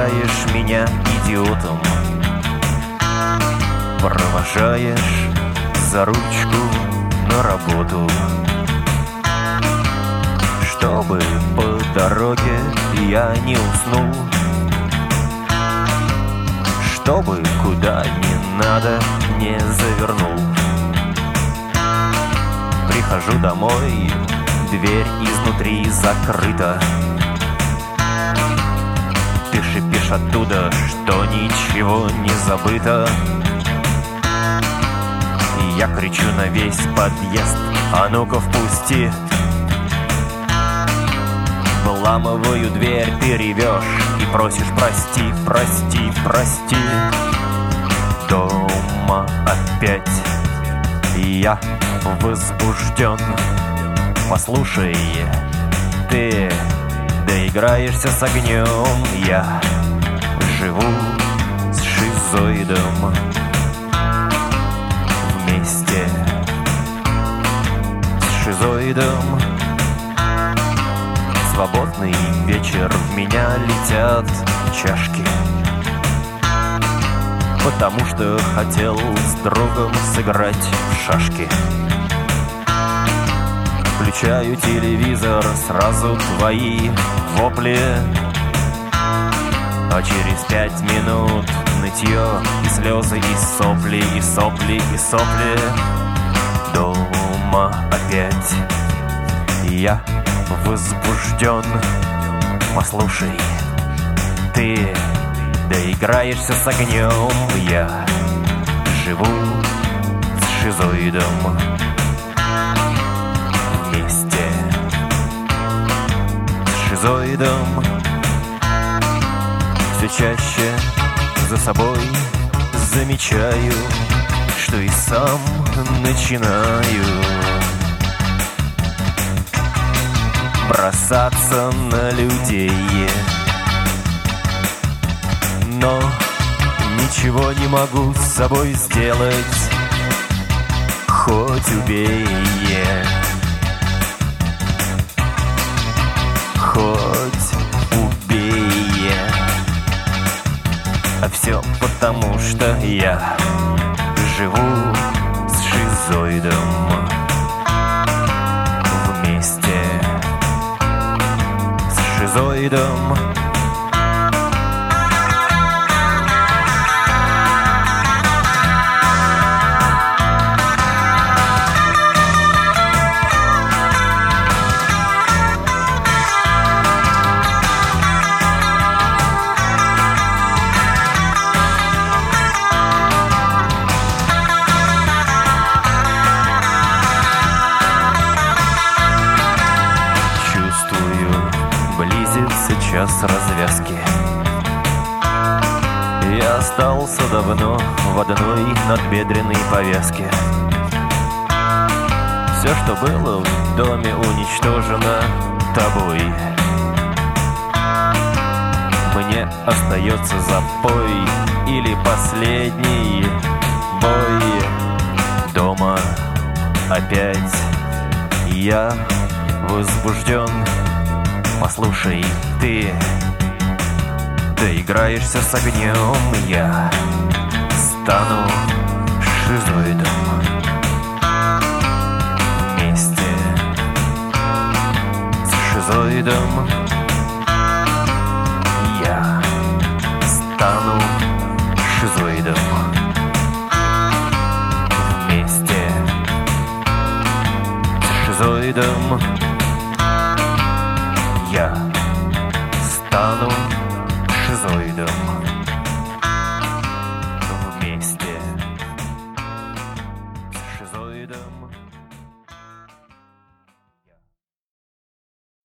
считаешь меня идиотом, провожаешь за ручку на работу, чтобы по дороге я не уснул, чтобы куда не надо не завернул. Прихожу домой, дверь изнутри закрыта. Ты шипишь оттуда, что ничего не забыто. И я кричу на весь подъезд: а ну-ка впусти. Выламываю дверь, ты ревешь и просишь: прости, прости, прости. Дома опять я возбужден. Послушай, ты доиграешься с огнем. Я живу с шизоидом вместе с шизоидом. Свободный вечер, в меня летят чашки, потому что хотел с другом сыграть в шашки. Включаю телевизор, сразу твои вопли, а через 5 минут нытье и слезы, и сопли, и сопли, и сопли. Дома опять я возбужден. Послушай, ты доиграешься с огнем. Я живу с шизоидом вместе с шизоидом. Все чаще за собой замечаю, что и сам начинаю бросаться на людей, но ничего не могу с собой сделать, хоть убей, хоть убей. А все потому, что я живу с шизоидом вместе с шизоидом. Час развязки. Я остался давно в одной надбедренной повязке. Все, что было в доме, уничтожено тобой. Мне остается запой или последний бой. Дома опять я возбужден. Послушай, ты доиграешься с огнем. Я стану шизоидом вместе с шизоидом. Я стану шизоидом вместе с шизоидом. Я стану шизоидом.